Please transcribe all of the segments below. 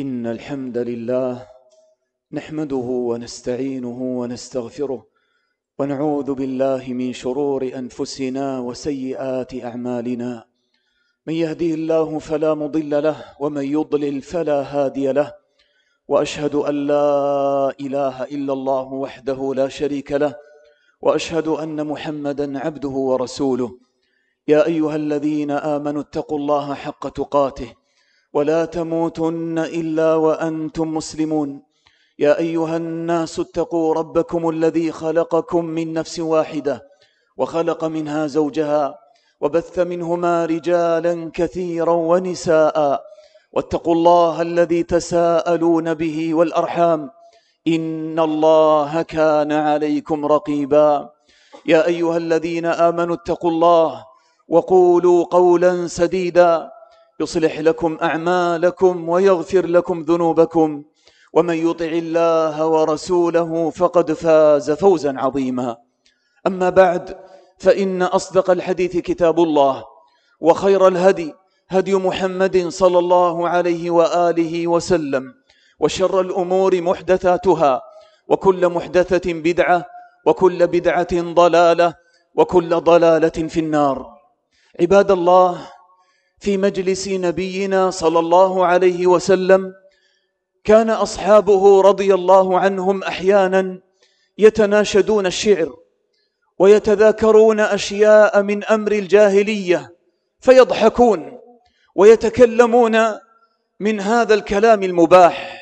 إن الحمد لله نحمده ونستعينه ونستغفره ونعوذ بالله من شرور أنفسنا وسيئات أعمالنا. من يهديه الله فلا مضل له ومن يضلل فلا هادي له، وأشهد أن لا إله إلا الله وحده لا شريك له، وأشهد أن محمدًا عبده ورسوله. يا أيها الذين آمنوا اتقوا الله حق تقاته ولا تموتن إلا وأنتم مسلمون. يا أيها الناس اتقوا ربكم الذي خلقكم من نفس واحدة وخلق منها زوجها وبث منهما رجالا كثيرا ونساء، واتقوا الله الذي تساءلون به والأرحام إن الله كان عليكم رقيبا. يا أيها الذين آمنوا اتقوا الله وقولوا قولا سديدا يصلح لكم أعمالكم ويغفر لكم ذنوبكم، ومن يطع الله ورسوله فقد فاز فوزا عظيما. أما بعد، فإن أصدق الحديث كتاب الله، وخير الهدي هدي محمد صلى الله عليه وآله وسلم، وشر الأمور محدثاتها، وكل محدثة بدعة، وكل بدعة ضلالة، وكل ضلالة في النار. عباد الله، في مجلس نبينا صلى الله عليه وسلم كان أصحابه رضي الله عنهم أحيانا يتناشدون الشعر ويتذاكرون أشياء من أمر الجاهلية، فيضحكون ويتكلمون من هذا الكلام المباح.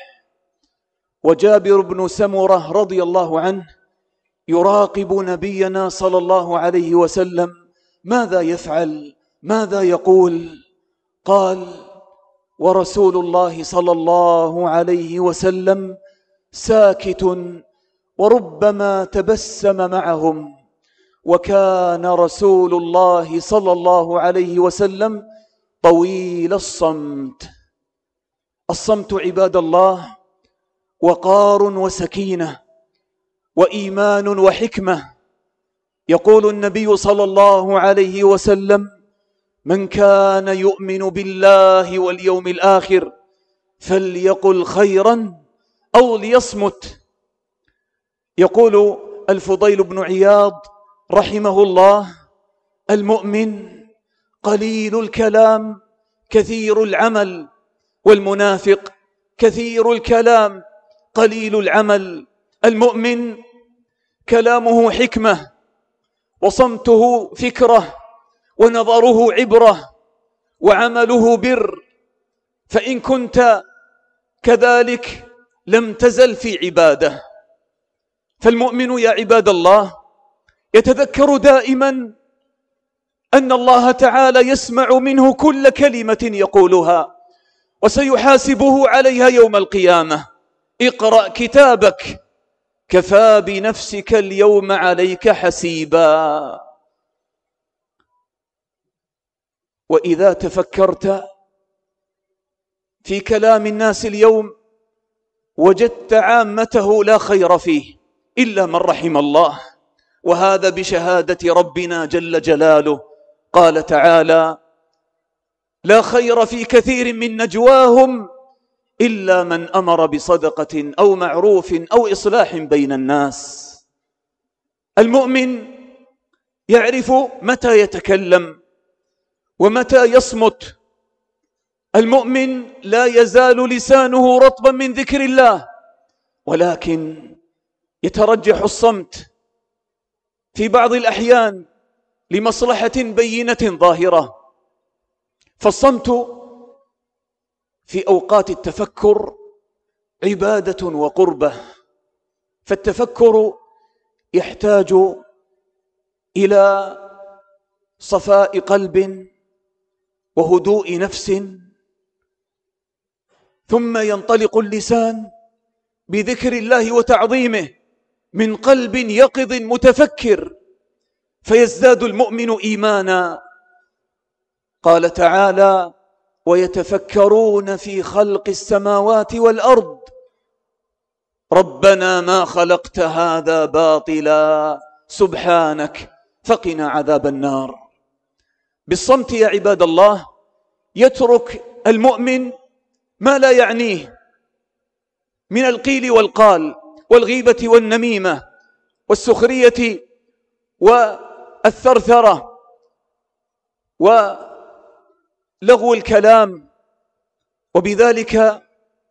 وجابر بن سمرة رضي الله عنه يراقب نبينا صلى الله عليه وسلم ماذا يفعل، ماذا يقول. قال: ورسول الله صلى الله عليه وسلم ساكت وربما تبسم معهم، وكان رسول الله صلى الله عليه وسلم طويل الصمت. الصمت عباد الله وقار وسكينة وإيمان وحكمة. يقول النبي صلى الله عليه وسلم: من كان يؤمن بالله واليوم الآخر فليقل خيرا أو ليصمت. يقول الفضيل بن عياض رحمه الله: المؤمن قليل الكلام كثير العمل، والمنافق كثير الكلام قليل العمل. المؤمن كلامه حكمة، وصمته فكرة، ونظره عبرة، وعمله بر. فإن كنت كذلك لم تزل في عبادة. فالمؤمن يا عباد الله يتذكر دائما أن الله تعالى يسمع منه كل كلمة يقولها، وسيحاسبه عليها يوم القيامة. اقرأ كتابك كفى بنفسك اليوم عليك حسيبا. وإذا تفكرت في كلام الناس اليوم وجدت عامته لا خير فيه إلا من رحم الله، وهذا بشهادة ربنا جل جلاله. قال تعالى: لا خير في كثير من نجواهم إلا من أمر بصدقة أو معروف أو إصلاح بين الناس. المؤمن يعرف متى يتكلم ومتى يصمت. المؤمن لا يزال لسانه رطبا من ذكر الله، ولكن يترجح الصمت في بعض الأحيان لمصلحة بينة ظاهرة. فالصمت في أوقات التفكر عبادة وقربة. فالتفكر يحتاج إلى صفاء قلب وهدوء نفس، ثم ينطلق اللسان بذكر الله وتعظيمه من قلب يقظ متفكر، فيزداد المؤمن إيمانا. قال تعالى: ويتفكرون في خلق السماوات والأرض ربنا ما خلقت هذا باطلا سبحانك فقنا عذاب النار. بالصمت يا عباد الله يترك المؤمن ما لا يعنيه من القيل والقال والغيبة والنميمة والسخرية والثرثرة ولغو الكلام، وبذلك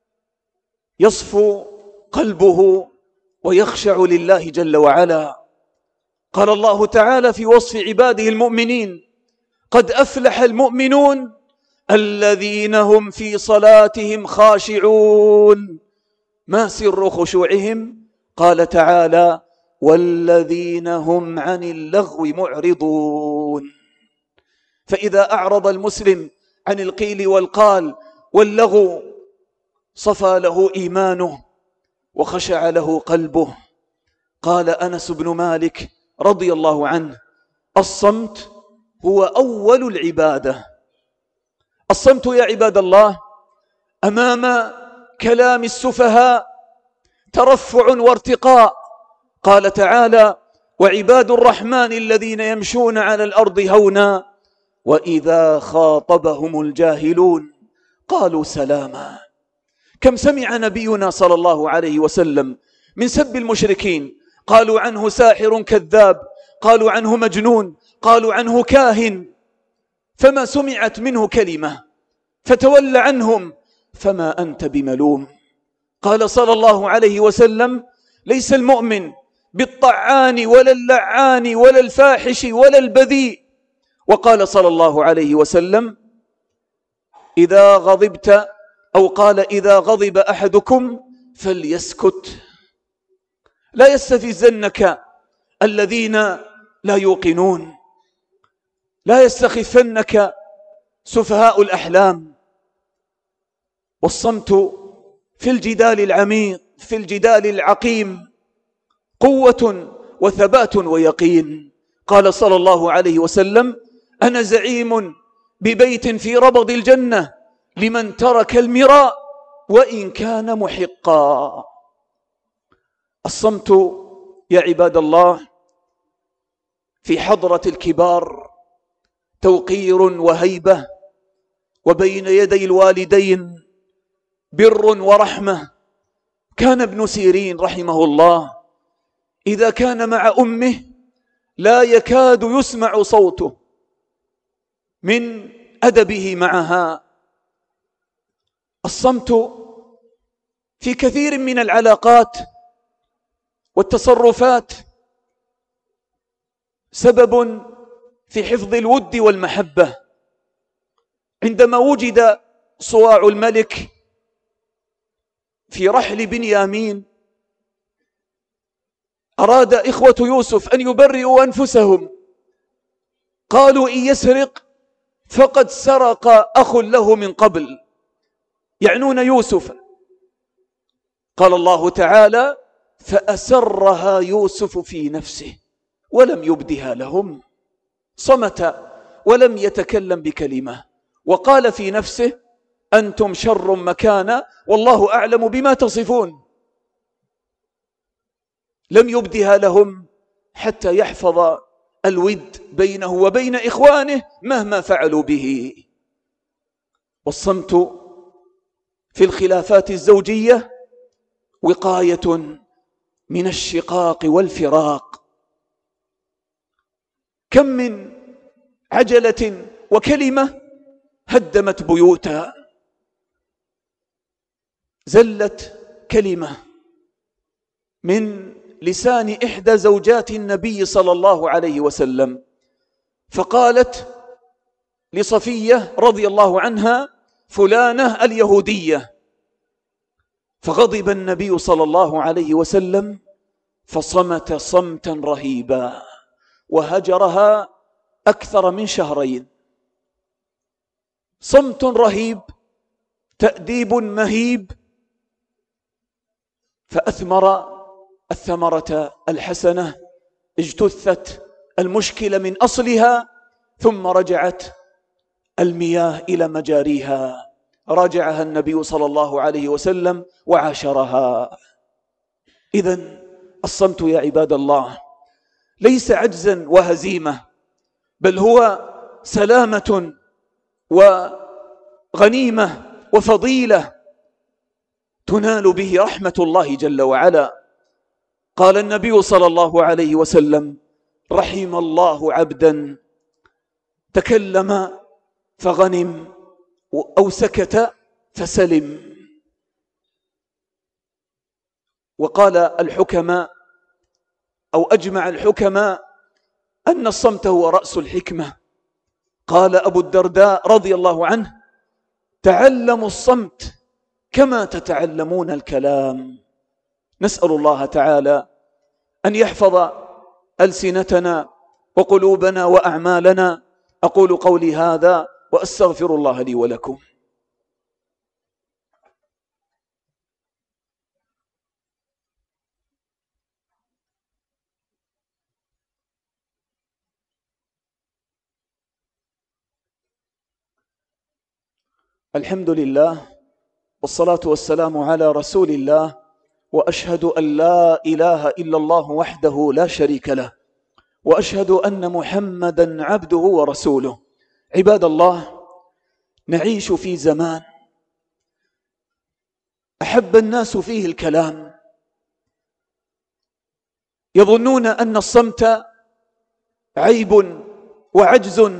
يصفو قلبه ويخشع لله جل وعلا. قال الله تعالى في وصف عباده المؤمنين: قد أفلح المؤمنون الذين هم في صلاتهم خاشعون. ما سر خشوعهم؟ قال تعالى: والذين هم عن اللغو معرضون. فإذا أعرض المسلم عن القيل والقال واللغو صفى له إيمانه وخشع له قلبه. قال أنس بن مالك رضي الله عنه: الصمت هو أول العبادة. الصمت يا عباد الله أمام كلام السفهاء ترفع وارتقاء. قال تعالى: وعباد الرحمن الذين يمشون على الأرض هونا وإذا خاطبهم الجاهلون قالوا سلاما. كم سمع نبينا صلى الله عليه وسلم من سب المشركين، قالوا عنه ساحر كذاب، قالوا عنه مجنون، قالوا عنه كاهن، فما سمعت منه كلمة، فتول عنهم فما أنت بملوم. قال صلى الله عليه وسلم: ليس المؤمن بالطعان ولا اللعان ولا الفاحش ولا البذيء. وقال صلى الله عليه وسلم: إذا غضبت، أو قال: إذا غضب أحدكم فليسكت. لا يستفزنك الذين لا يوقنون، لا يستخفنك سفهاء الأحلام. والصمت في الجدال العميق، في الجدال العقيم، قوة وثبات ويقين. قال صلى الله عليه وسلم: أنا زعيم ببيت في ربض الجنة لمن ترك المراء وإن كان محقا. الصمت يا عباد الله في حضرة الكبار توقير وهيبة، وبين يدي الوالدين بر ورحمة. كان ابن سيرين رحمه الله إذا كان مع أمه لا يكاد يسمع صوته من أدبه معها. الصمت في كثير من العلاقات والتصرفات سبب في حفظ الود والمحبة. عندما وجد صواع الملك في رحل بنيامين أراد إخوة يوسف أن يبرئوا أنفسهم، قالوا: إن يسرق فقد سرق أخ له من قبل، يعنون يوسف. قال الله تعالى: فأسرها يوسف في نفسه ولم يبدها لهم. صمت ولم يتكلم بكلمة، وقال في نفسه: أنتم شر مكانا والله أعلم بما تصفون. لم يبدها لهم حتى يحفظ الود بينه وبين إخوانه مهما فعلوا به. والصمت في الخلافات الزوجية وقاية من الشقاق والفراق. كم من عجلة وكلمة هدمت بيوتا. زلت كلمة من لسان إحدى زوجات النبي صلى الله عليه وسلم، فقالت لصفية رضي الله عنها: فلانة اليهودية. فغضب النبي صلى الله عليه وسلم فصمت صمتا رهيبا وهجرها أكثر من شهرين. صمت رهيب، تأديب مهيب، فأثمر الثمرة الحسنة، اجتثت المشكلة من أصلها، ثم رجعت المياه إلى مجاريها. راجعها النبي صلى الله عليه وسلم وعاشرها. إذن الصمت يا عباد الله ليس عجزا وهزيمة، بل هو سلامة وغنيمة وفضيلة تنال به رحمة الله جل وعلا. قال النبي صلى الله عليه وسلم: رحم الله عبدا تكلم فغنم أو سكت فسلم. وقال الحكماء أو أجمع الحكماء أن الصمت هو رأس الحكمة. قال أبو الدرداء رضي الله عنه: تعلموا الصمت كما تتعلمون الكلام. نسأل الله تعالى أن يحفظ ألسنتنا وقلوبنا وأعمالنا. أقول قولي هذا وأستغفر الله لي ولكم. الحمد لله والصلاة والسلام على رسول الله، وأشهد أن لا إله إلا الله وحده لا شريك له، وأشهد أن محمدا عبده ورسوله. عباد الله، نعيش في زمان أحب الناس فيه الكلام، يظنون أن الصمت عيب وعجز.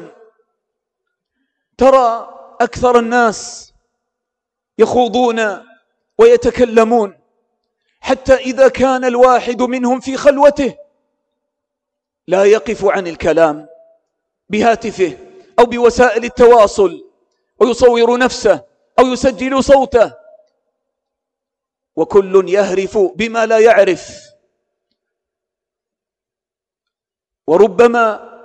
ترى أكثر الناس يخوضون ويتكلمون، حتى إذا كان الواحد منهم في خلوته لا يقف عن الكلام بهاتفه أو بوسائل التواصل، ويصور نفسه أو يسجل صوته، وكل يهرف بما لا يعرف. وربما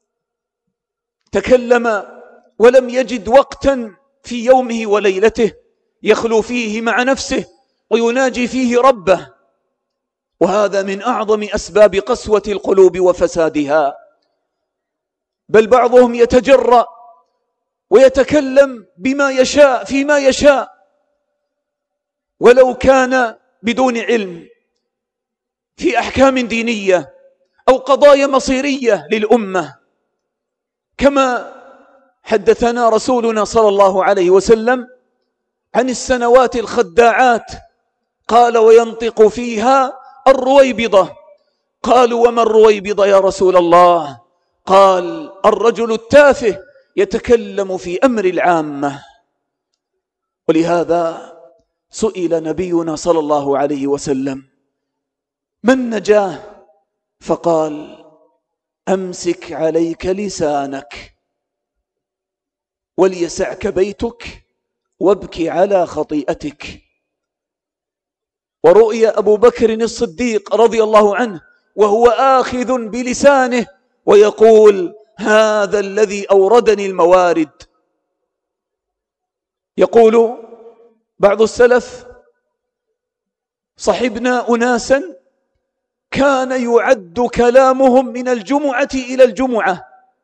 تكلم ولم يجد وقتا في يومه وليلته يخلو فيه مع نفسه ويناجي فيه ربه، وهذا من أعظم أسباب قسوة القلوب وفسادها. بل بعضهم يتجرأ ويتكلم بما يشاء فيما يشاء، ولو كان بدون علم في أحكام دينية أو قضايا مصيرية للأمة. كما حدثنا رسولنا صلى الله عليه وسلم عن السنوات الخداعات، قال: وينطق فيها الرويبضة. قالوا: وما الرويبضة يا رسول الله؟ قال: الرجل التافه يتكلم في أمر العامة. ولهذا سئل نبينا صلى الله عليه وسلم: من نجاه؟ فقال: أمسك عليك لسانك وليسعك بيتك وابكي على خطيئتك. ورؤي أبو بكر الصديق رضي الله عنه وهو آخذ بلسانه ويقول: هذا الذي أوردني الموارد. يقول بعض السلف: صحبنا أناسا كان يعد كلامهم من الجمعة إلى الجمعة،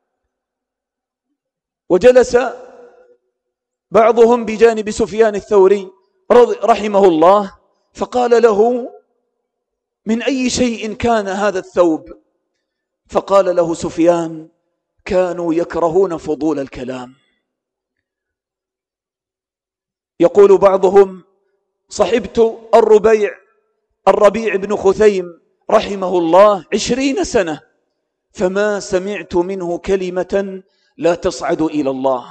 وجلس بعضهم بجانب سفيان الثوري رحمه الله، فقال له: من أي شيء كان هذا الثوب؟ فقال له سفيان: كانوا يكرهون فضول الكلام. يقول بعضهم: صحبت الربيع بن خثيم رحمه الله 20 سنة فما سمعت منه كلمة لا تصعد إلى الله.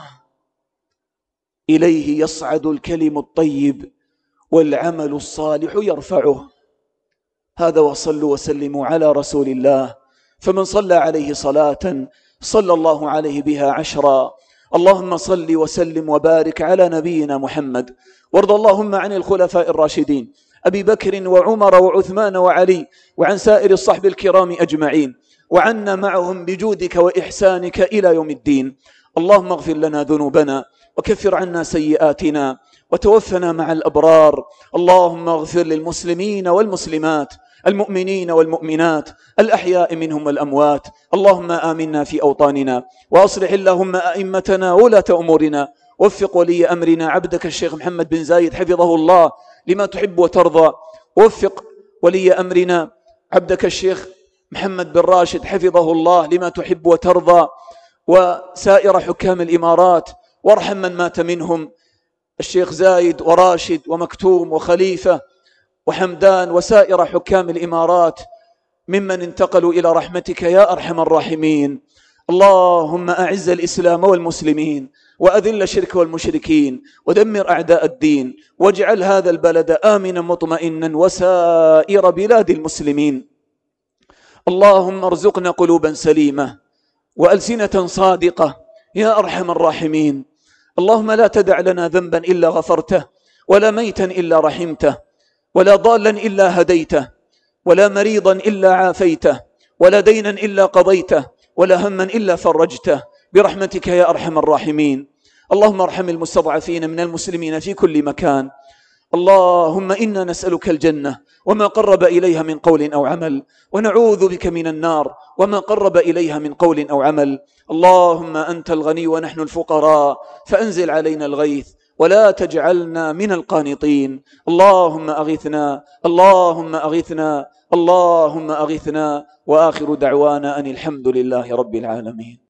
إليه يصعد الكلم الطيب والعمل الصالح يرفعه. هذا، وصلوا وسلموا على رسول الله، فمن صلى عليه صلاة صلى الله عليه بها 10. اللهم صل وسلم وبارك على نبينا محمد، وارض اللهم عن الخلفاء الراشدين أبي بكر وعمر وعثمان وعلي، وعن سائر الصحب الكرام أجمعين، وعنا معهم بجودك وإحسانك إلى يوم الدين. اللهم اغفر لنا ذنوبنا وكفر عنا سيئاتنا وتوفنا مع الأبرار. اللهم اغفر للمسلمين والمسلمات، المؤمنين والمؤمنات، الأحياء منهم والأموات. اللهم آمنا في أوطاننا، وأصلح اللهم أئمتنا ولاة أمورنا، وفق ولي أمرنا عبدك الشيخ محمد بن زايد حفظه الله لما تحب وترضى، ووفق ولي أمرنا عبدك الشيخ محمد بن راشد حفظه الله لما تحب وترضى، وسائر حكام الإمارات، وارحم من مات منهم الشيخ زايد وراشد ومكتوم وخليفة وحمدان وسائر حكام الإمارات ممن انتقلوا إلى رحمتك يا أرحم الراحمين. اللهم أعز الإسلام والمسلمين وأذل الشرك والمشركين ودمر أعداء الدين، واجعل هذا البلد آمنا مطمئنا وسائر بلاد المسلمين. اللهم ارزقنا قلوبا سليمة وألسنة صادقة يا أرحم الراحمين. اللهم لا تدع لنا ذنبا إلا غفرته، ولا ميتا إلا رحمته، ولا ضالا إلا هديته، ولا مريضا إلا عافيته، ولا دينا إلا قضيته، ولا هما إلا فرجته، برحمتك يا أرحم الراحمين. اللهم ارحم المستضعفين من المسلمين في كل مكان. اللهم إنا نسألك الجنة وما قرب إليها من قول أو عمل، ونعوذ بك من النار وما قرب إليها من قول أو عمل. اللهم أنت الغني ونحن الفقراء، فأنزل علينا الغيث ولا تجعلنا من القانطين. اللهم أغثنا، اللهم أغثنا، اللهم أغثنا. وآخر دعوانا أن الحمد لله رب العالمين.